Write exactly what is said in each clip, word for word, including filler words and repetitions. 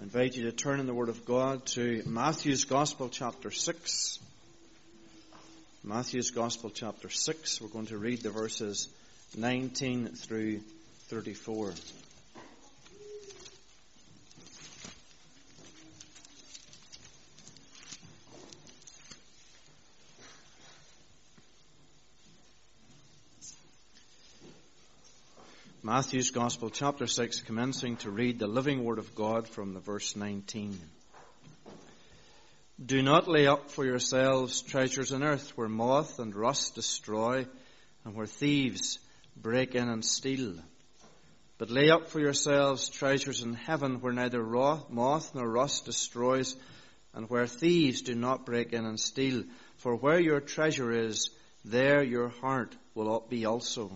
invite you to turn in the Word of God to Matthew's Gospel, chapter six. Matthew's Gospel, chapter six. We're going to read the verses nineteen through thirty-four. Matthew's Gospel, chapter six, commencing to read the living Word of God from the verse nineteen. Do not lay up for yourselves treasures on earth, where moth and rust destroy, and where thieves break in and steal. But lay up for yourselves treasures in heaven, where neither moth nor rust destroys, and where thieves do not break in and steal. For where your treasure is, there your heart will be also.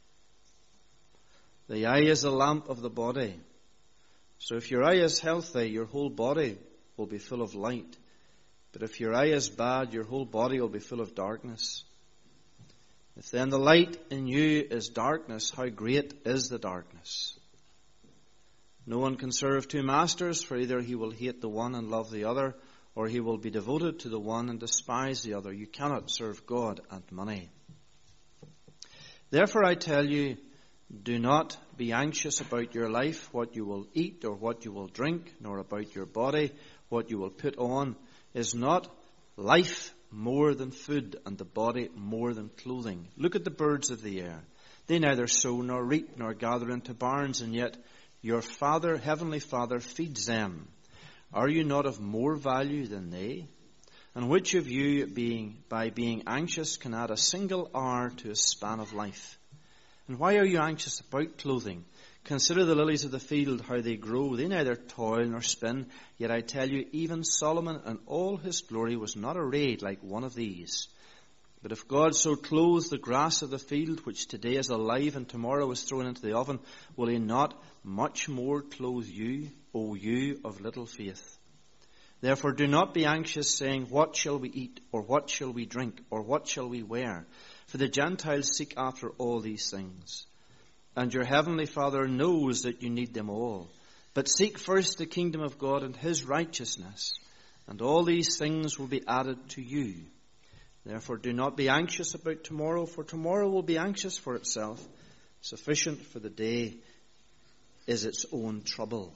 The eye is the lamp of the body. So if your eye is healthy, your whole body will be full of light. But if your eye is bad, your whole body will be full of darkness. If then the light in you is darkness, how great is the darkness? No one can serve two masters, for either he will hate the one and love the other, or he will be devoted to the one and despise the other. You cannot serve God and money. Therefore I tell you, do not be anxious about your life, what you will eat or what you will drink, nor about your body, what you will put on. Is not life more than food, and the body more than clothing? Look at the birds of the air. They neither sow nor reap nor gather into barns, and yet your Father, Heavenly Father, feeds them. Are you not of more value than they? And which of you, being by being anxious, can add a single hour to a span of life? And why are you anxious about clothing? Consider the lilies of the field, how they grow. They neither toil nor spin. Yet I tell you, even Solomon in all his glory was not arrayed like one of these. But if God so clothes the grass of the field, which today is alive and tomorrow is thrown into the oven, will he not much more clothe you, O you of little faith? Therefore do not be anxious, saying, what shall we eat, or what shall we drink, or what shall we wear? For the Gentiles seek after all these things. And your heavenly Father knows that you need them all. But seek first the kingdom of God and his righteousness, and all these things will be added to you. Therefore do not be anxious about tomorrow, for tomorrow will be anxious for itself. Sufficient for the day is its own trouble.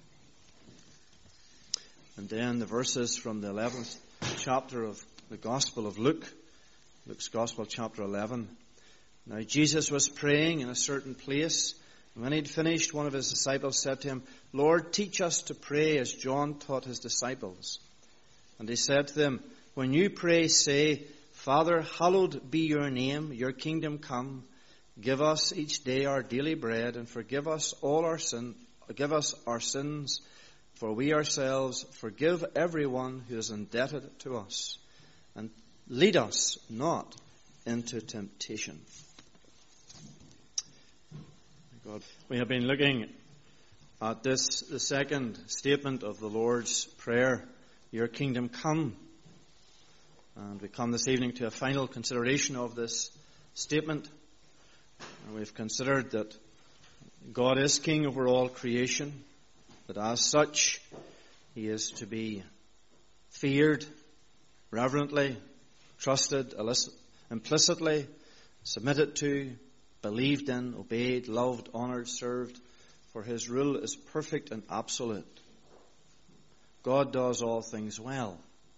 And then the verses from the eleventh chapter of the Gospel of Luke, Luke's Gospel, chapter eleven. Now Jesus was praying in a certain place, and when he had finished, one of his disciples said to him, Lord, teach us to pray as John taught his disciples. And he said to them, when you pray, say, Father, hallowed be your name, your kingdom come. Give us each day our daily bread, and forgive us all our sin, give us our sins, for we ourselves forgive everyone who is indebted to us. And lead us not into temptation. God, we have been looking at this, the second statement of the Lord's Prayer, your kingdom come. And we come this evening to a final consideration of this statement. And we've considered that God is king over all creation, that as such he is to be feared reverently, trusted implicitly, submitted to, believed in, obeyed, loved, honored, served, for his rule is perfect and absolute. God does all things well.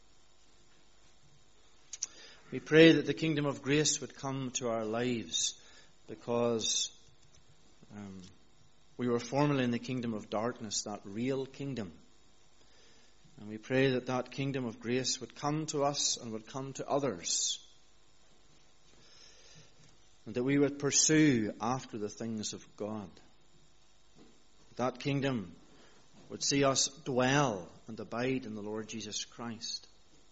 We pray that the kingdom of grace would come to our lives, because um, we were formerly in the kingdom of darkness, that real kingdom. And we pray that that kingdom of grace would come to us and would come to others. And that we would pursue after the things of God. That kingdom would see us dwell and abide in the Lord Jesus Christ.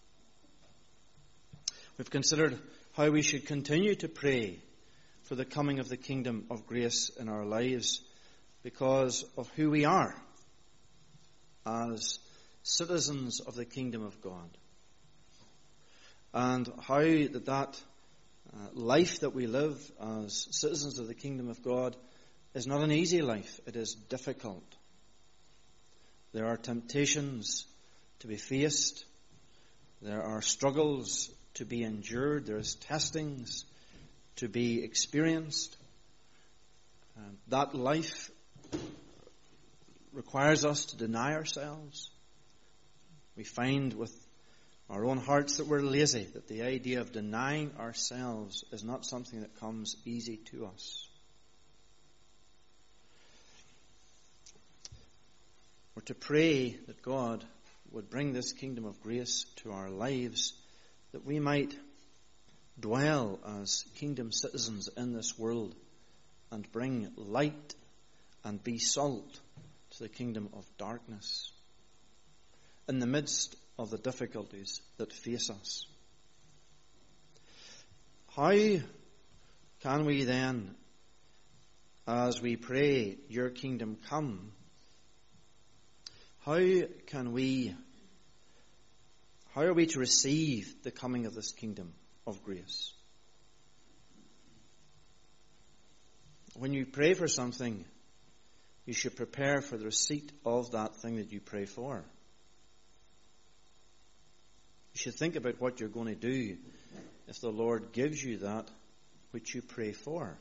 We've considered how we should continue to pray for the coming of the kingdom of grace in our lives, because of who we are as citizens of the kingdom of God. And how that that uh, life that we live as citizens of the kingdom of God is not an easy life. It is difficult. There are temptations to be faced. There are struggles to be endured. There is testings to be experienced. And that life requires us to deny ourselves. We find with our own hearts that we're lazy, that the idea of denying ourselves is not something that comes easy to us. We're to pray that God would bring this kingdom of grace to our lives, that we might dwell as kingdom citizens in this world and bring light and be salt to the kingdom of darkness in the midst of the difficulties that face us. How can we then, as we pray, your kingdom come, how can we, how are we to receive the coming of this kingdom of grace? When you pray for something, you should prepare for the receipt of that thing that you pray for. You should think about what you're going to do if the Lord gives you that which you pray for.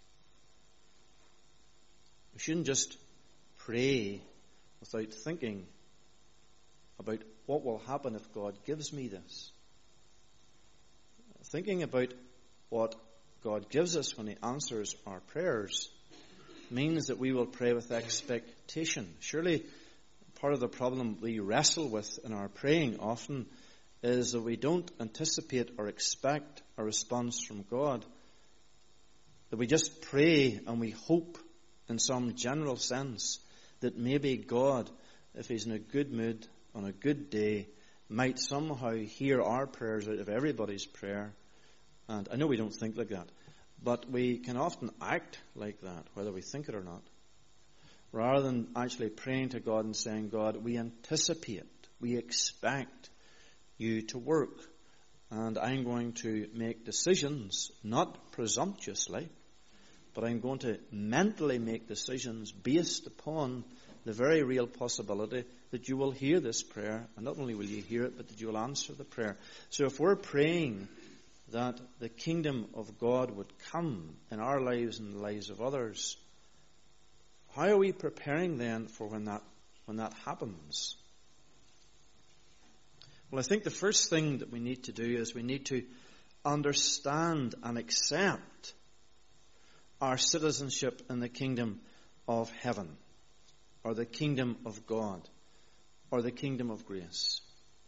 You shouldn't just pray without thinking about what will happen if God gives me this. Thinking about what God gives us when He answers our prayers means that we will pray with expectation. Surely part of the problem we wrestle with in our praying often is that we don't anticipate or expect a response from God. That we just pray and we hope in some general sense that maybe God, if He's in a good mood on a good day, might somehow hear our prayers out of everybody's prayer. And I know we don't think like that, but we can often act like that, whether we think it or not, rather than actually praying to God and saying, God, we anticipate, we expect you to work, and I'm going to make decisions, not presumptuously, but I'm going to mentally make decisions based upon the very real possibility that you will hear this prayer, and not only will you hear it, but that you will answer the prayer. So if we're praying that the kingdom of God would come in our lives and the lives of others, how are we preparing then for when that when that happens? Well, I think the first thing that we need to do is we need to understand and accept our citizenship in the kingdom of heaven, or the kingdom of God, or the kingdom of grace.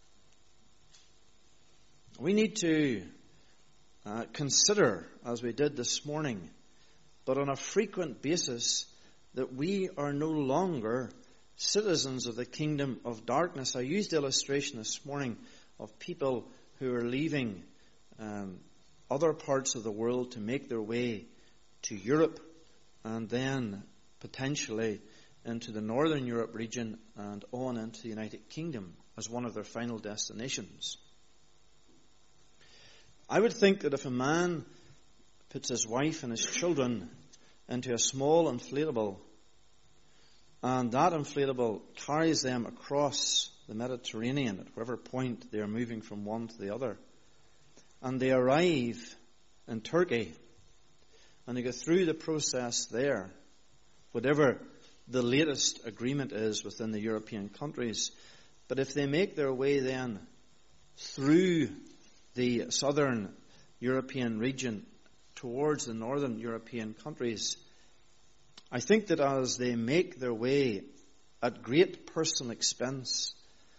We need to uh, consider, as we did this morning, but on a frequent basis, that we are no longer citizens of the kingdom of darkness. I used the illustration this morning of people who are leaving um, other parts of the world to make their way to Europe and then potentially into the Northern Europe region and on into the United Kingdom as one of their final destinations. I would think that if a man puts his wife and his children into a small inflatable, and that inflatable carries them across the Mediterranean at whatever point they are moving from one to the other, and they arrive in Turkey, and they go through the process there, whatever the latest agreement is within the European countries. But if they make their way then through the southern European region towards the northern European countries, I think that as they make their way at great personal expense,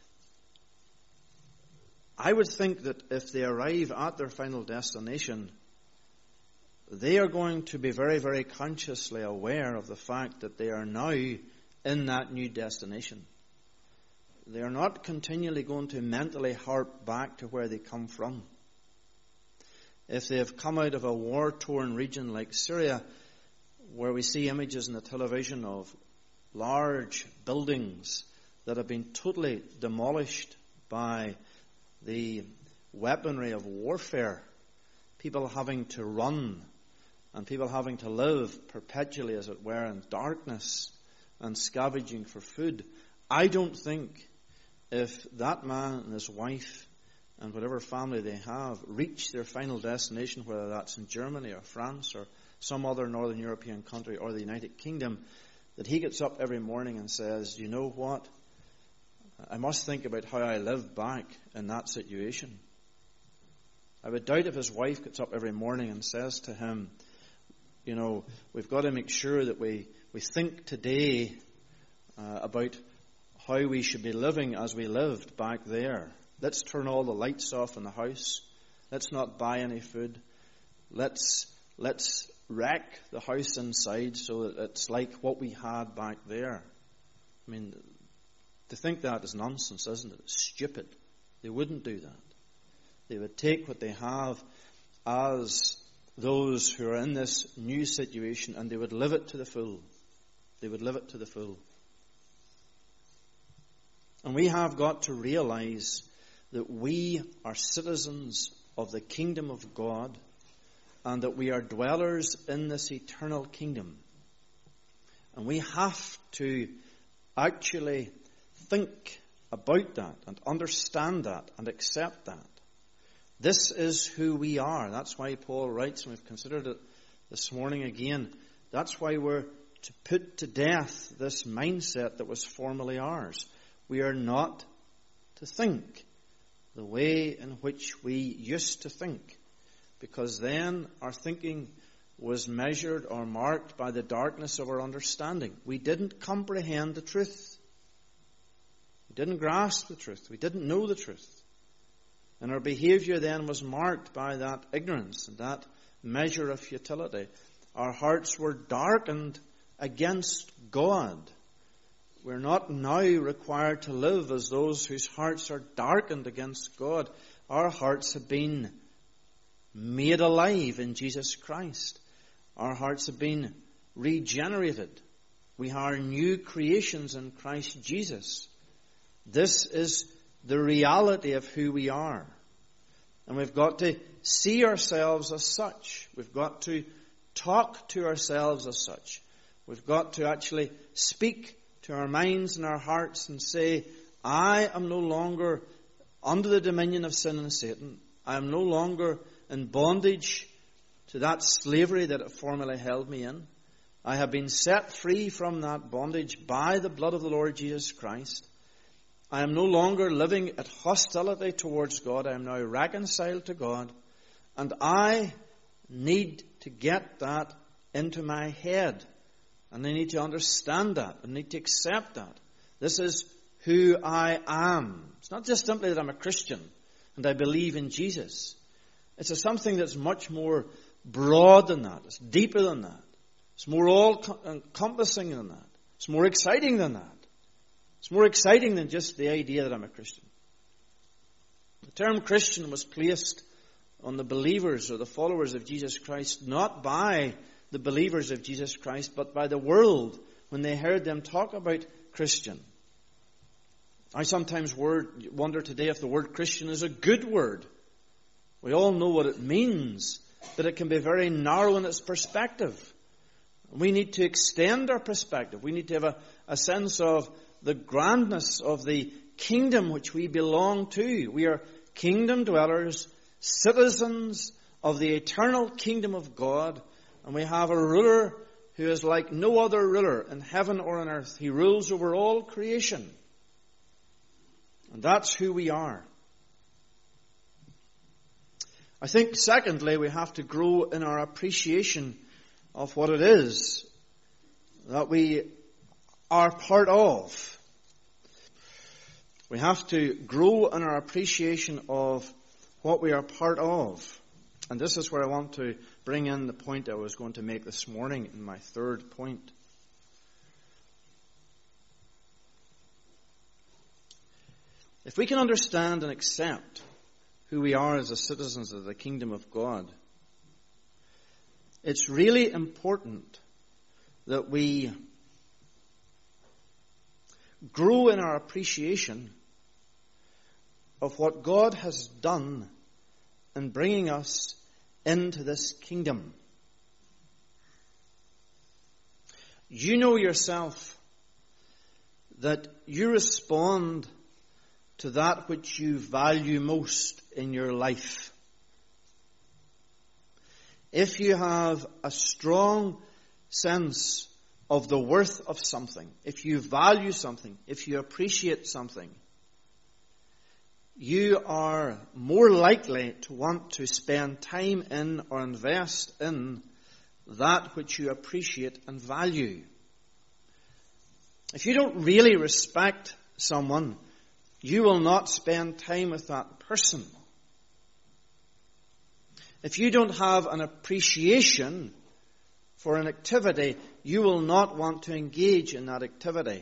I would think that if they arrive at their final destination, they are going to be very, very consciously aware of the fact that they are now in that new destination. They are not continually going to mentally harp back to where they come from. If they have come out of a war-torn region like Syria, where we see images in the television of large buildings that have been totally demolished by the weaponry of warfare, people having to run and people having to live perpetually, as it were, in darkness and scavenging for food, I don't think if that man and his wife and whatever family they have reach their final destination, whether that's in Germany or France or some other Northern European country or the United Kingdom, that he gets up every morning and says, you know what? I must think about how I lived back in that situation. I would doubt if his wife gets up every morning and says to him, you know, we've got to make sure that we, we think today uh, about how we should be living as we lived back there. Let's turn all the lights off in the house. Let's not buy any food. Let's let's wreck the house inside so that it's like what we had back there. I mean, to think that is nonsense, isn't it? It's stupid. They wouldn't do that. They would take what they have as those who are in this new situation and they would live it to the full. They would live it to the full. And we have got to realize that we are citizens of the kingdom of God and that we are dwellers in this eternal kingdom. And we have to actually think about that and understand that and accept that. This is who we are. That's why Paul writes, and we've considered it this morning again, that's why we're to put to death this mindset that was formerly ours. We are not to think the way in which we used to think, because then our thinking was measured or marked by the darkness of our understanding. We didn't comprehend the truth. We didn't grasp the truth. We didn't know the truth. And our behavior then was marked by that ignorance and that measure of futility. Our hearts were darkened against God. We're not now required to live as those whose hearts are darkened against God. Our hearts have been made alive in Jesus Christ. Our hearts have been regenerated. We are new creations in Christ Jesus. This is the reality of who we are. And we've got to see ourselves as such. We've got to talk to ourselves as such. We've got to actually speak to our minds and our hearts and say, I am no longer under the dominion of sin and Satan. I am no longer in bondage to that slavery that it formerly held me in. I have been set free from that bondage by the blood of the Lord Jesus Christ. I am no longer living at hostility towards God. I am now reconciled to God. And I need to get that into my head. And I need to understand that. I need to accept that. This is who I am. It's not just simply that I'm a Christian and I believe in Jesus. It's a something that's much more broad than that. It's deeper than that. It's more all-encompassing than that. It's more exciting than that. It's more exciting than just the idea that I'm a Christian. The term Christian was placed on the believers or the followers of Jesus Christ not by the believers of Jesus Christ, but by the world when they heard them talk about Christian. I sometimes word, wonder today if the word Christian is a good word. We all know what it means, but it can be very narrow in its perspective. We need to extend our perspective. We need to have a, a sense of the grandness of the kingdom which we belong to. We are kingdom dwellers, citizens of the eternal kingdom of God, and we have a ruler who is like no other ruler in heaven or on earth. He rules over all creation. And that's who we are. I think, secondly, we have to grow in our appreciation of what it is that we are part of. We have to grow in our appreciation of what we are part of. And this is where I want to bring in the point I was going to make this morning in my third point. If we can understand and accept who we are as the citizens of the kingdom of God, it's really important that we grow in our appreciation of what God has done in bringing us into this kingdom. You know yourself that you respond to that which you value most in your life. If you have a strong sense of the worth of something, if you value something, if you appreciate something, you are more likely to want to spend time in or invest in that which you appreciate and value. If you don't really respect someone, you will not spend time with that person. If you don't have an appreciation for an activity, you will not want to engage in that activity.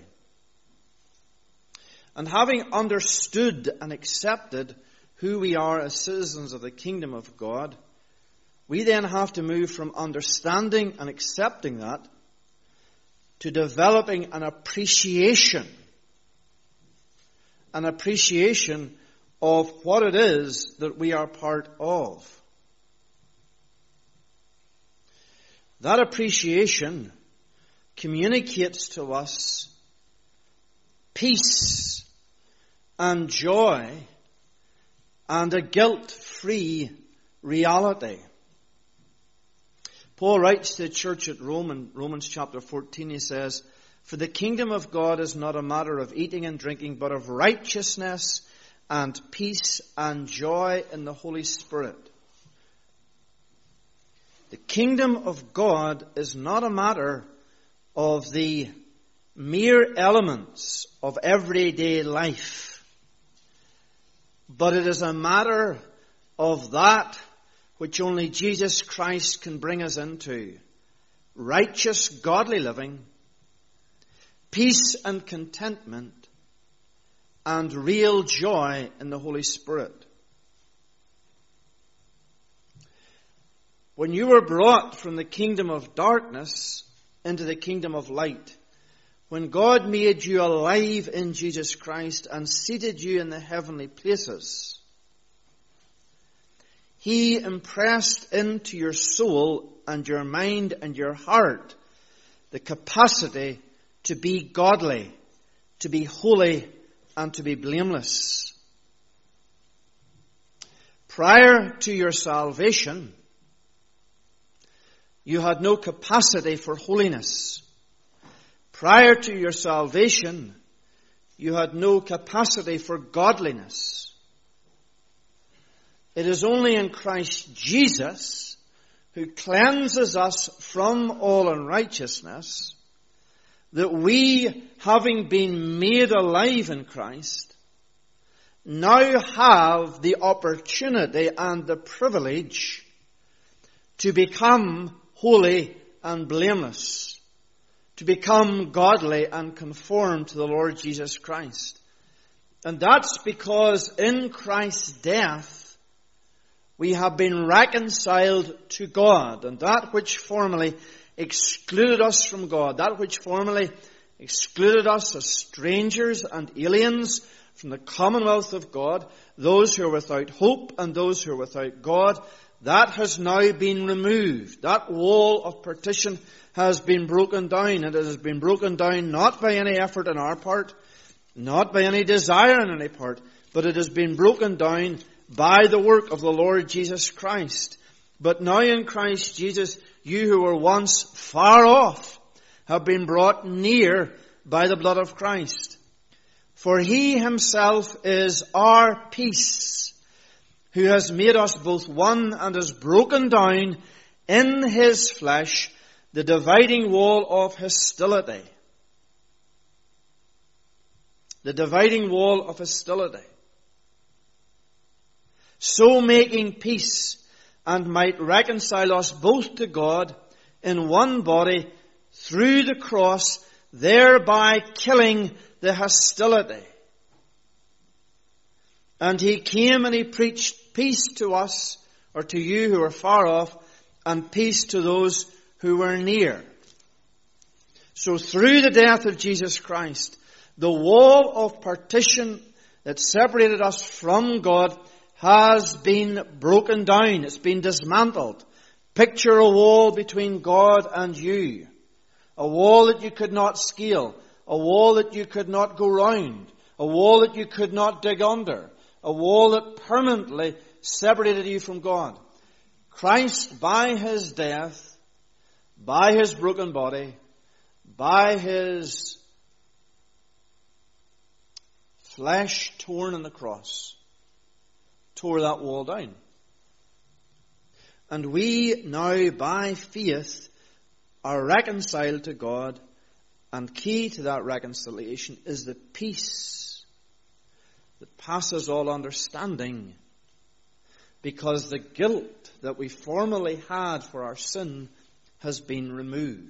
And having understood and accepted who we are as citizens of the kingdom of God, we then have to move from understanding and accepting that to developing an appreciation. An appreciation of what it is that we are part of. That appreciation communicates to us peace and joy and a guilt-free reality. Paul writes to the church at Rome in Romans chapter fourteen, he says, "For the kingdom of God is not a matter of eating and drinking, but of righteousness and peace and joy in the Holy Spirit." The kingdom of God is not a matter of the mere elements of everyday life, but it is a matter of that which only Jesus Christ can bring us into: righteous, godly living, peace and contentment, and real joy in the Holy Spirit. When you were brought from the kingdom of darkness into the kingdom of light, when God made you alive in Jesus Christ and seated you in the heavenly places, He impressed into your soul and your mind and your heart the capacity to be godly, to be holy, and to be blameless. Prior to your salvation, you had no capacity for holiness. Prior to your salvation, you had no capacity for godliness. It is only in Christ Jesus, who cleanses us from all unrighteousness, that we, having been made alive in Christ, now have the opportunity and the privilege to become holy and blameless, to become godly and conform to the Lord Jesus Christ. And that's because in Christ's death, we have been reconciled to God, and that which formerly excluded us from God, that which formerly excluded us as strangers and aliens from the commonwealth of God, those who are without hope and those who are without God, that has now been removed. That wall of partition has been broken down, and it has been broken down not by any effort on our part, not by any desire on any part, but it has been broken down by the work of the Lord Jesus Christ. But now in Christ Jesus, you who were once far off have been brought near by the blood of Christ. For He Himself is our peace, who has made us both one and has broken down in His flesh the dividing wall of hostility. The dividing wall of hostility. So making peace, and might reconcile us both to God in one body through the cross, thereby killing the hostility. And He came and He preached peace to us, or to you who are far off, and peace to those who were near. So through the death of Jesus Christ, the wall of partition that separated us from God has been broken down. It's been dismantled. Picture a wall between God and you. A wall that you could not scale. a wall that you could not go round, a wall that you could not dig under, a wall that permanently separated you from God. Christ, by his death, by his broken body, by his flesh torn on the cross, tore that wall down. And we now, by faith, are reconciled to God, and key to that reconciliation is the peace that passes all understanding, because the guilt that we formerly had for our sin has been removed.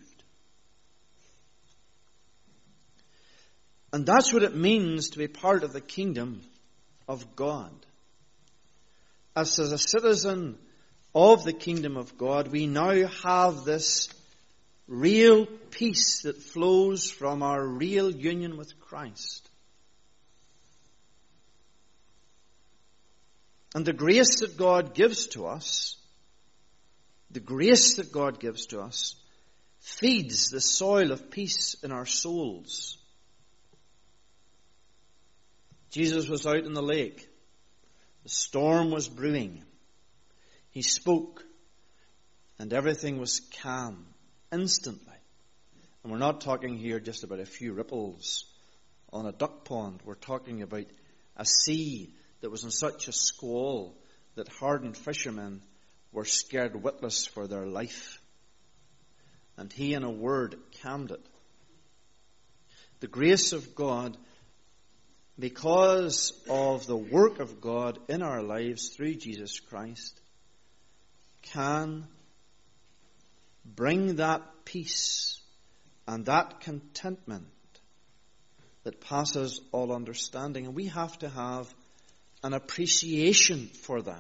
And that's what it means to be part of the kingdom of God. As a citizen of the kingdom of God, we now have this real peace that flows from our real union with Christ. And the grace that God gives to us, the grace that God gives to us, feeds the soil of peace in our souls. Jesus was out in the lake. The storm was brewing. He spoke, and everything was calm instantly. And we're not talking here just about a few ripples on a duck pond. We're talking about a sea that was in such a squall that hardened fishermen were scared witless for their life. And he, in a word, calmed it. The grace of God, because of the work of God in our lives through Jesus Christ, can bring that peace and that contentment that passes all understanding. And we have to have an appreciation for that.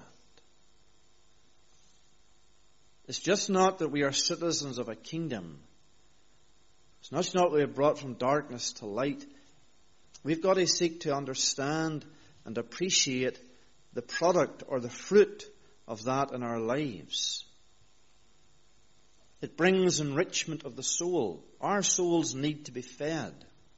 It's just not that we are citizens of a kingdom. It's not that we are brought from darkness to light. We've got to seek to understand and appreciate the product or the fruit of that in our lives. It brings enrichment of the soul. Our souls need to be fed.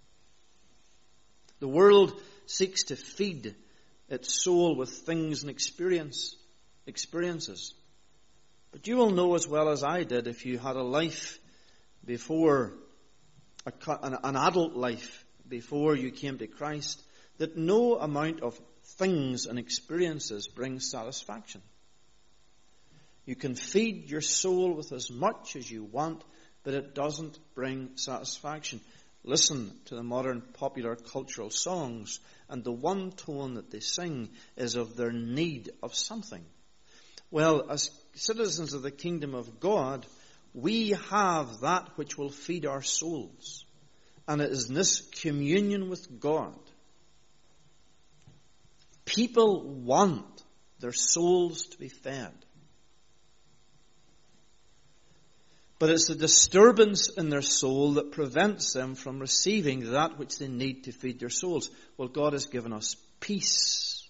The world seeks to feed its soul with things and experience, experiences. But you will know as well as I did, if you had a life before, a, an, an adult life before you came to Christ, that no amount of things and experiences brings satisfaction. You can feed your soul with as much as you want, but it doesn't bring satisfaction. Listen to the modern popular cultural songs, and the one tone that they sing is of their need of something. Well, as citizens of the kingdom of God, we have that which will feed our souls. And it is in this communion with God. People want their souls to be fed. But it's the disturbance in their soul that prevents them from receiving that which they need to feed their souls. Well, God has given us peace.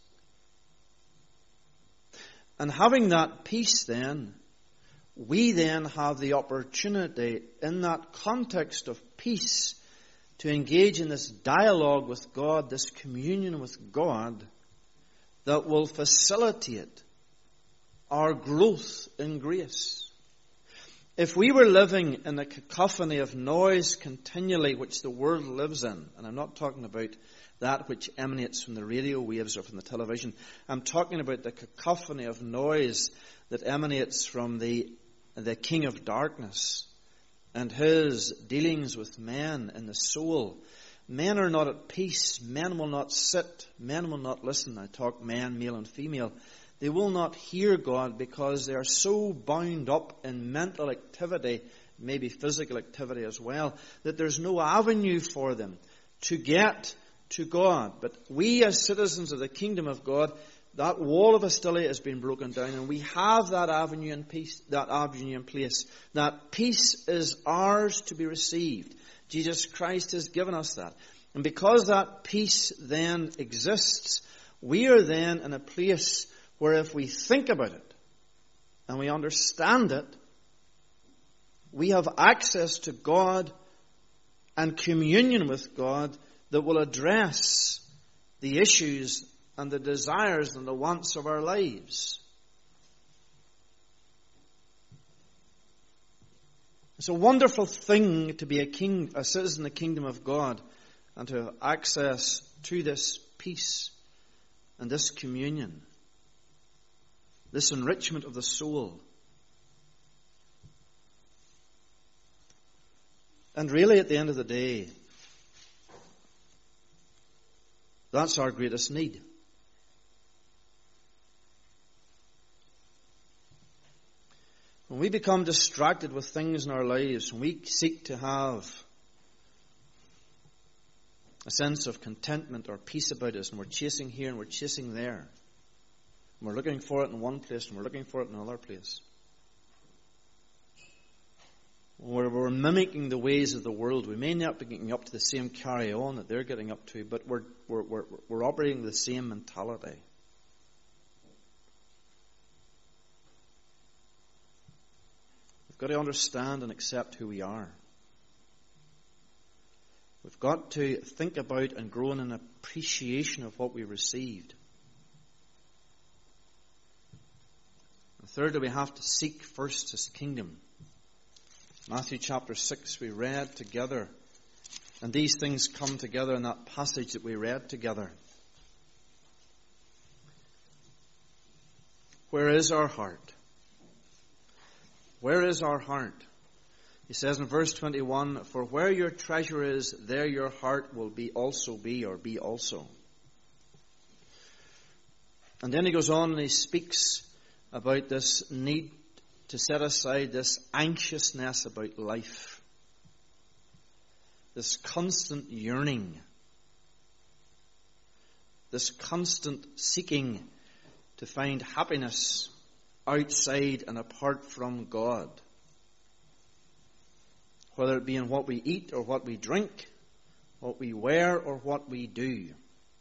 And having that peace then, we then have the opportunity in that context of peace to engage in this dialogue with God, this communion with God, that will facilitate our growth in grace. If we were living in a cacophony of noise continually, which the world lives in, and I'm not talking about that which emanates from the radio waves or from the television, I'm talking about the cacophony of noise that emanates from the, the king of darkness and his dealings with men in the soul. Men are not at peace. Men will not sit. Men will not listen. I talk men, male and female. They will not hear God because they are so bound up in mental activity, maybe physical activity as well, that there's no avenue for them to get to God. But we as citizens of the kingdom of God, that wall of hostility has been broken down, and we have that avenue in peace, that avenue in place. That peace is ours to be received. Jesus Christ has given us that. And because that peace then exists, we are then in a place where if we think about it and we understand it, we have access to God and communion with God that will address the issues and the desires and the wants of our lives. It's a wonderful thing to be a king, a citizen of the kingdom of God, and to have access to this peace and this communion, this enrichment of the soul. And really, at the end of the day, that's our greatest need. When we become distracted with things in our lives, when we seek to have a sense of contentment or peace about us, and we're chasing here and we're chasing there, and we're looking for it in one place and we're looking for it in another place, where we're mimicking the ways of the world, we may not be getting up to the same carry-on that they're getting up to, but we're, we're, we're, we're operating the same mentality. We've got to understand and accept who we are. We've got to think about and grow in an appreciation of what we received. And thirdly, we have to seek first His kingdom. Matthew chapter six we read together. And these things come together in that passage that we read together. Where is our heart? Where is our heart? He says in verse twenty-one, for where your treasure is, there your heart will be also be, or be also. And then he goes on and he speaks about this need to set aside this anxiousness about life, this constant yearning, this constant seeking to find happiness outside and apart from God. Whether it be in what we eat or what we drink, what we wear or what we do.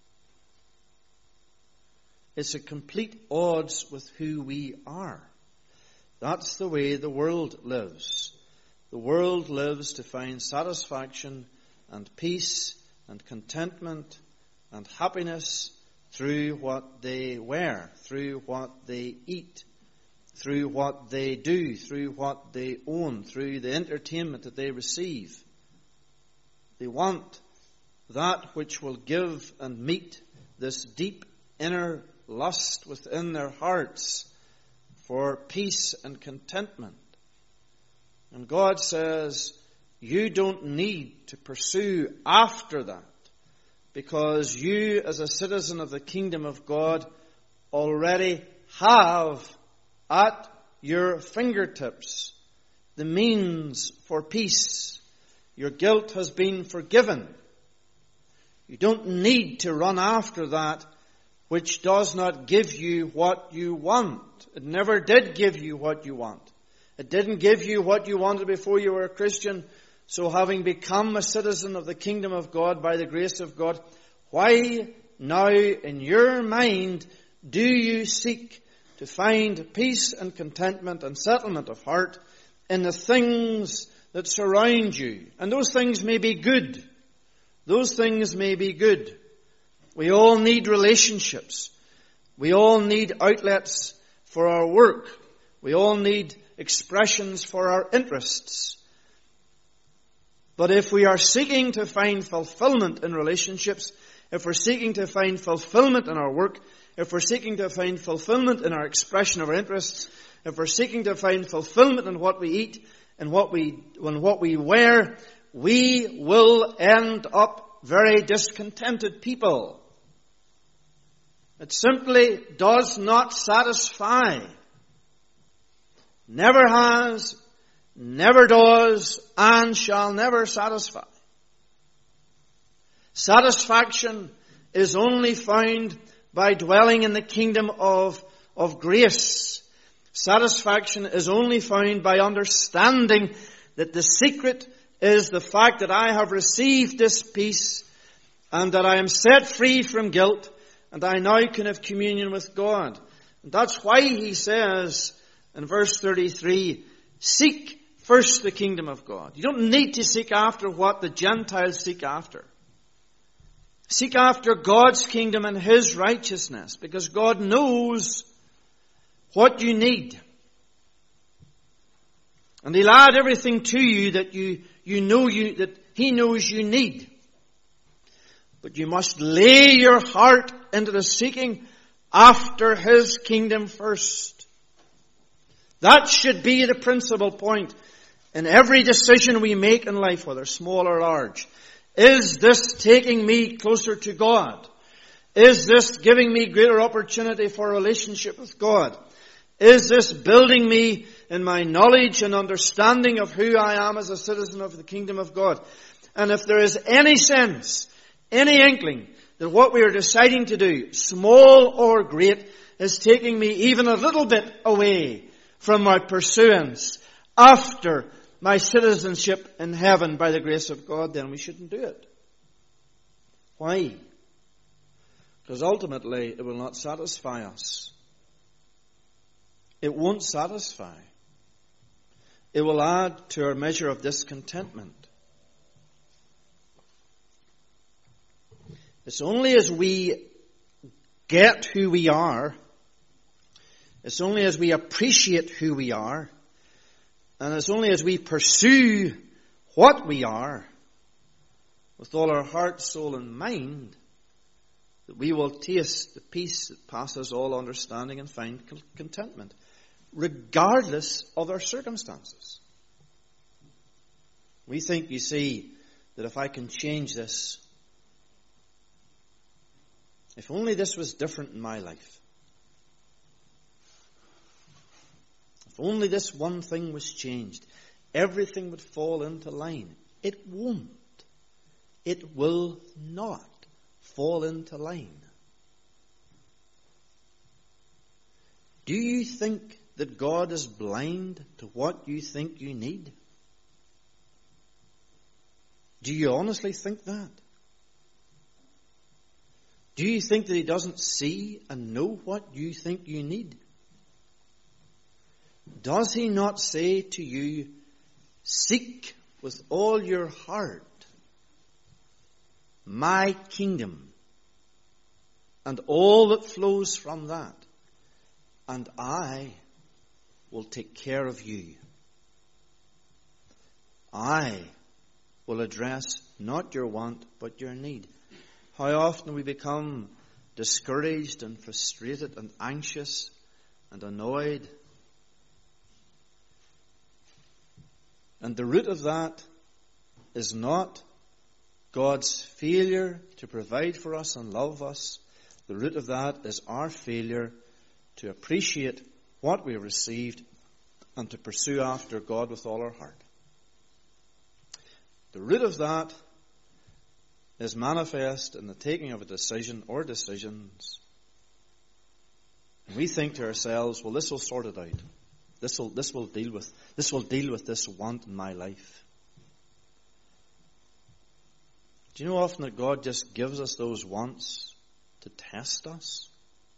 It's a complete odds with who we are. That's the way the world lives. The world lives to find satisfaction and peace and contentment and happiness through what they wear, through what they eat, through what they do, through what they own, through the entertainment that they receive. They want that which will give and meet this deep inner lust within their hearts for peace and contentment. And God says, you don't need to pursue after that, because you, as a citizen of the kingdom of God, already have at your fingertips the means for peace. Your guilt has been forgiven. You don't need to run after that which does not give you what you want. It never did give you what you want. It didn't give you what you wanted before you were a Christian. So having become a citizen of the kingdom of God by the grace of God, why now in your mind do you seek to find peace and contentment and settlement of heart in the things that surround you? And those things may be good. Those things may be good. We all need relationships. We all need outlets for our work. We all need expressions for our interests. But if we are seeking to find fulfillment in relationships, if we're seeking to find fulfillment in our work, if we're seeking to find fulfillment in our expression of our interests, if we're seeking to find fulfillment in what we eat and what we, in what we wear, we will end up very discontented people. It simply does not satisfy. Never has, never does, and shall never satisfy. Satisfaction is only found by dwelling in the kingdom of, of grace. Satisfaction is only found by understanding that the secret is the fact that I have received this peace and that I am set free from guilt and I now can have communion with God. And that's why he says in verse thirty-three, seek first the kingdom of God. You don't need to seek after what the Gentiles seek after. Seek after God's kingdom and His righteousness, because God knows what you need. And He'll add everything to you that you, you know you, that He knows you need. But you must lay your heart into the seeking after His kingdom first. That should be the principal point in every decision we make in life, whether small or large. Is this taking me closer to God? Is this giving me greater opportunity for a relationship with God? Is this building me in my knowledge and understanding of who I am as a citizen of the kingdom of God? And if there is any sense, any inkling that what we are deciding to do, small or great, is taking me even a little bit away from my pursuance after my citizenship in heaven by the grace of God, then we shouldn't do it. Why? Because ultimately it will not satisfy us. It won't satisfy. It will add to our measure of discontentment. It's only as we get who we are, it's only as we appreciate who we are, and it's only as we pursue what we are with all our heart, soul, and mind that we will taste the peace that passes all understanding and find contentment, regardless of our circumstances. We think, you see, that if I can change this, if only this was different in my life, if only this one thing was changed, everything would fall into line. It won't. It will not fall into line. Do you think that God is blind to what you think you need? Do you honestly think that? Do you think that He doesn't see and know what you think you need? Does He not say to you, seek with all your heart my kingdom and all that flows from that, and I will take care of you. I will address not your want, but your need. How often we become discouraged and frustrated and anxious and annoyed. And the root of that is not God's failure to provide for us and love us. The root of that is our failure to appreciate what we have received and to pursue after God with all our heart. The root of that is manifest in the taking of a decision or decisions. And we think to ourselves, well, this will sort it out. This will, this will deal with, this will deal with this want in my life. Do you know often that God just gives us those wants to test us?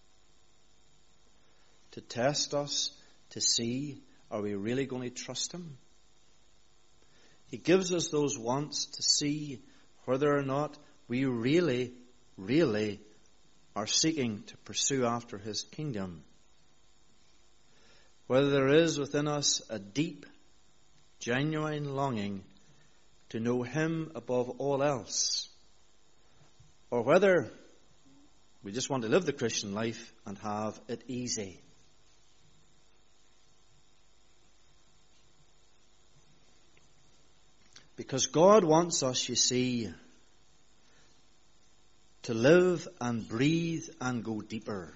To test us, to see, are we really going to trust Him? He gives us those wants to see whether or not we really, really are seeking to pursue after His kingdom. Whether there is within us a deep, genuine longing to know Him above all else, or whether we just want to live the Christian life and have it easy. Because God wants us, you see, to live and breathe and go deeper.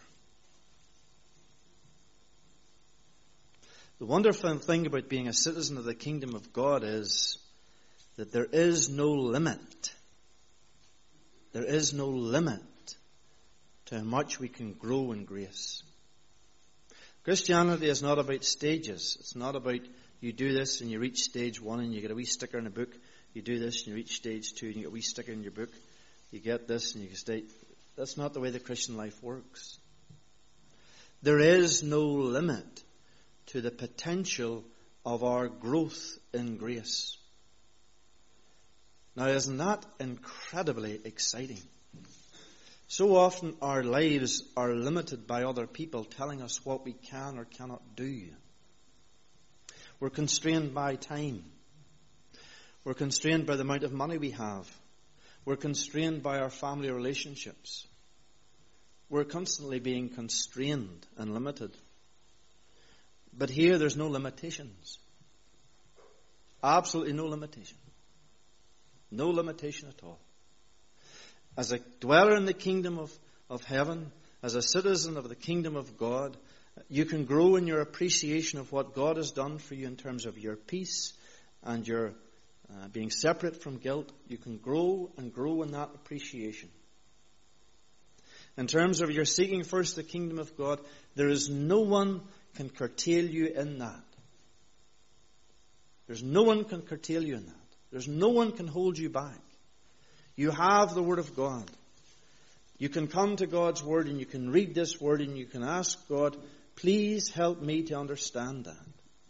The wonderful thing about being a citizen of the kingdom of God is that there is no limit. There is no limit to how much we can grow in grace. Christianity is not about stages. It's not about you do this and you reach stage one and you get a wee sticker in a book. You do this and you reach stage two and you get a wee sticker in your book. You get this and you can stay. That's not the way the Christian life works. There is no limit to the potential of our growth in grace. Now, isn't that incredibly exciting? So often our lives are limited by other people telling us what we can or cannot do. We're constrained by time. We're constrained by the amount of money we have. We're constrained by our family relationships. We're constantly being constrained and limited. But here there's no limitations. Absolutely no limitation. No limitation at all. As a dweller in the kingdom of, of heaven, as a citizen of the kingdom of God, you can grow in your appreciation of what God has done for you in terms of your peace and your uh, being separate from guilt. You can grow and grow in that appreciation. In terms of your seeking first the kingdom of God, there is no one can curtail you in that. There's no one can curtail you in that. There's no one can hold you back. You have the Word of God. You can come to God's Word and you can read this Word and you can ask God, please help me to understand that.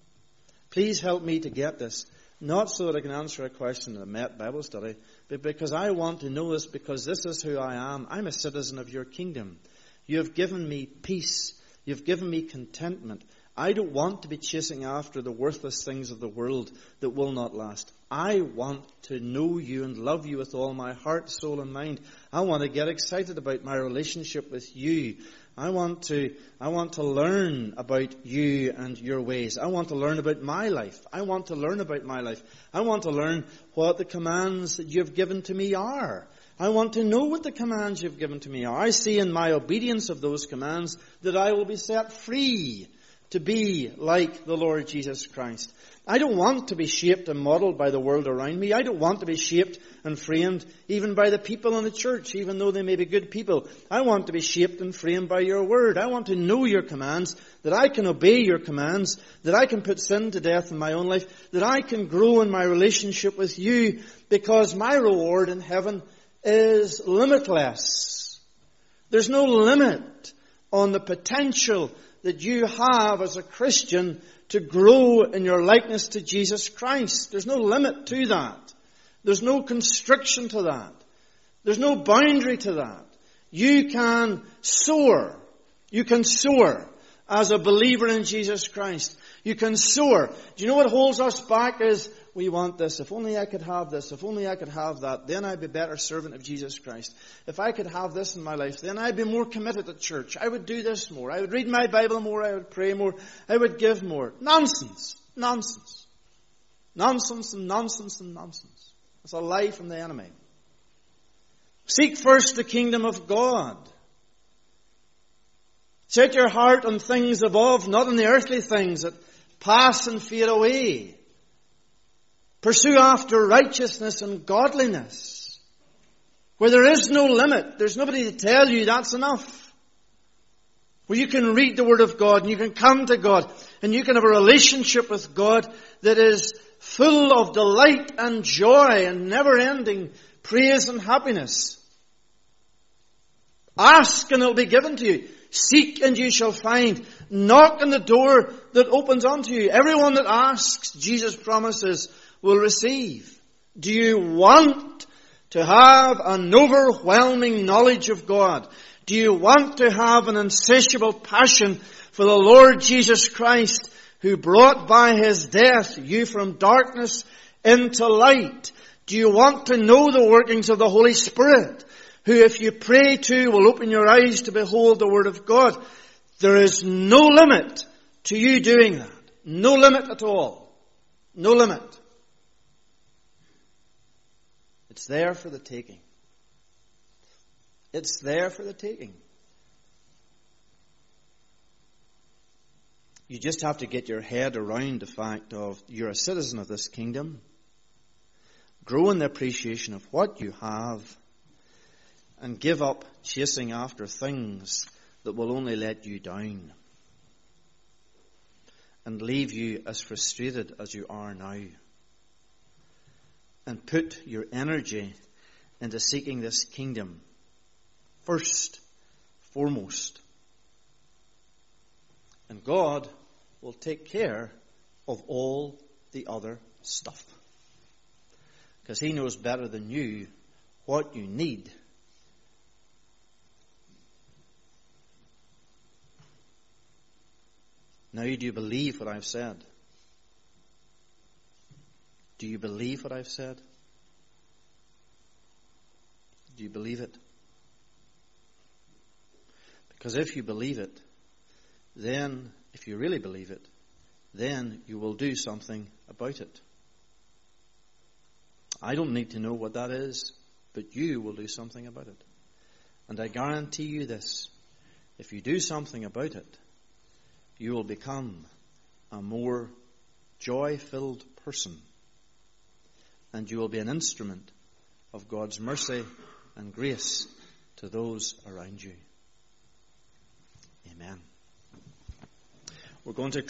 Please help me to get this. Not so that I can answer a question in a Met Bible study, but because I want to know this, because this is who I am. I'm a citizen of your kingdom. You have given me peace. You've given me contentment. I don't want to be chasing after the worthless things of the world that will not last. I want to know you and love you with all my heart, soul, and mind. I want to get excited about my relationship with you. I want to, I want to learn about you and your ways. I want to learn about my life. I want to learn about my life. I want to learn what the commands that you've given to me are. I want to know what the commands you've given to me are. I see in my obedience of those commands that I will be set free to be like the Lord Jesus Christ. I don't want to be shaped and modeled by the world around me. I don't want to be shaped and framed even by the people in the church, even though they may be good people. I want to be shaped and framed by your word. I want to know your commands, that I can obey your commands, that I can put sin to death in my own life, that I can grow in my relationship with you, because my reward in heaven is limitless. There's no limit on the potential that you have as a Christian to grow in your likeness to Jesus Christ. There's no limit to that. There's no constriction to that. There's no boundary to that. You can soar. You can soar as a believer in Jesus Christ. You can soar. Do you know what holds us back is, we want this. If only I could have this. If only I could have that. Then I'd be a better servant of Jesus Christ. If I could have this in my life, then I'd be more committed to church. I would do this more. I would read my Bible more. I would pray more. I would give more. Nonsense. Nonsense. Nonsense and nonsense and nonsense. It's a lie from the enemy. Seek first the kingdom of God. Set your heart on things above, not on the earthly things that pass and fade away. Pursue after righteousness and godliness, where there is no limit. There's nobody to tell you that's enough. Where you can read the Word of God and you can come to God and you can have a relationship with God that is full of delight and joy and never-ending praise and happiness. Ask and it will be given to you. Seek and you shall find. Knock on the door that opens unto you. Everyone that asks, Jesus promises, will receive. Do you want to have an overwhelming knowledge of God? Do you want to have an insatiable passion for the Lord Jesus Christ, who brought by His death you from darkness into light? Do you want to know the workings of the Holy Spirit, who, if you pray to, will open your eyes to behold the Word of God? There is no limit to you doing that. No limit at all. No limit. It's there for the taking. It's there for the taking. You just have to get your head around the fact of you're a citizen of this kingdom. Grow in the appreciation of what you have. And give up chasing after things that will only let you down. And leave you as frustrated as you are now. And put your energy into seeking this kingdom first, foremost. And God will take care of all the other stuff. Because he knows better than you what you need. Now, do you believe what I've said? Do you believe what I've said? Do you believe it? Because if you believe it, then, if you really believe it, then you will do something about it. I don't need to know what that is, but you will do something about it. And I guarantee you this, if you do something about it, you will become a more joy-filled person. And you will be an instrument of God's mercy and grace to those around you. Amen. We're going to